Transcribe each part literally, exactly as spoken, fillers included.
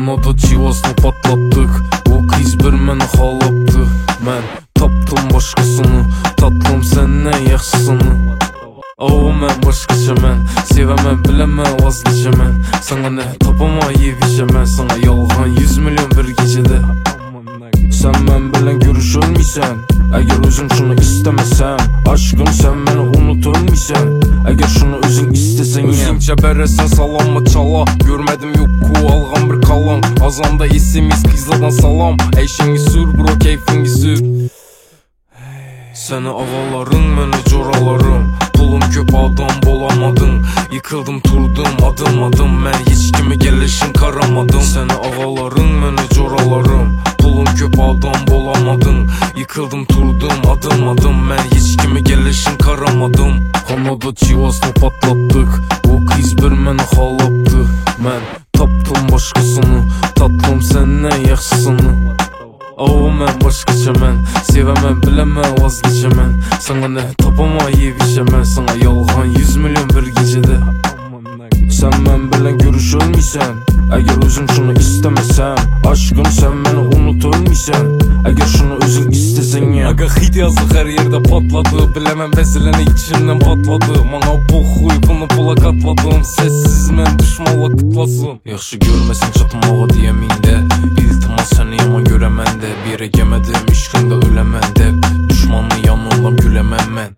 Kanada çivasını patlattık. O kız bir meni xalaptı. Mən tapdım başqasını. Tatlım senden yaxşısını. O mən başqaça mən. Sevəmən biləmən vazgeçəmən. Sana ne tapamayıb işəmən. Sana yalğan yüz milyon bir gecədə. Sen mən bilən görüş ölməysən. Əgər özün şunu istəməsən. Aşkım sen məni unut ölməysən. Əgər şunu özün istəsən. Özünçə bərəsən salamma çala. Görmədim yok ku alğan bir kalan. Azanda esimiz kızladan salam. Eşini sür bro keyfini sür. Səni ağaların mənə coralarım. Pulum köp adam bolamadın. Yıkıldım turdum adım adım. Mən hiç kimi gelişin karamadım. Səni ağaların mənə coralarım. Pulum köp adam bolamadın. Yıkıldım turdum adım adım. Mən hiç kimi gelişin karamadım. Kanada çivasını patlattık. O kız bir məni xalaptı. Mən tapdım başqasını. Tatlım senden yaxşısını. O mən başqaça mən. Sevəmən biləmən vazgeçəmən. Sana ne tapamayıb işəmən. Sana yalğan yüz milyon bir gecədə. Sen mən bilən görüş ölməysən. Əgər özün şunu istəməsən. Aşkım sen məni unut ölməysən. Əgər şunu özün istəsən ya. Aga hit yazıq hər yerdə patladı. Biləmən bəziləni içimdən patladı. Mana poxuy bunu pula qatladım. Səssiz mən düşmanla qıtlasın. Yaxşı görməsin çatmağa deyəmində. İltimas səni yaman görəməndə. Bir yerə gəmədim işqində öləməndə. Düşmanın yanından güləməm mən.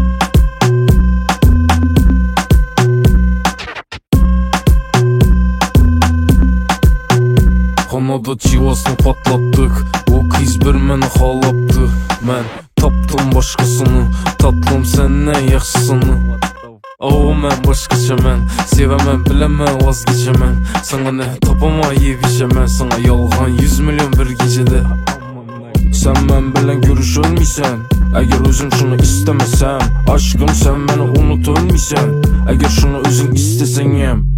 Kanada çivasını patlattık. O kız bir məni xalaptı. Mən tapdım başqasını. Tatlım senden yaxşısını. O mən başqaça mən. Sevəmən biləmən vazgeçəmən. Sana ne tapamayıb işəmən. Sana yalğan yüz milyon bir gecədə. Sen mən bilən görüş ölməysən. Əgər özün şunu istəməsən. Aşkım sen məni unut ölməysən. Əgər şunu özün istəsən yəm.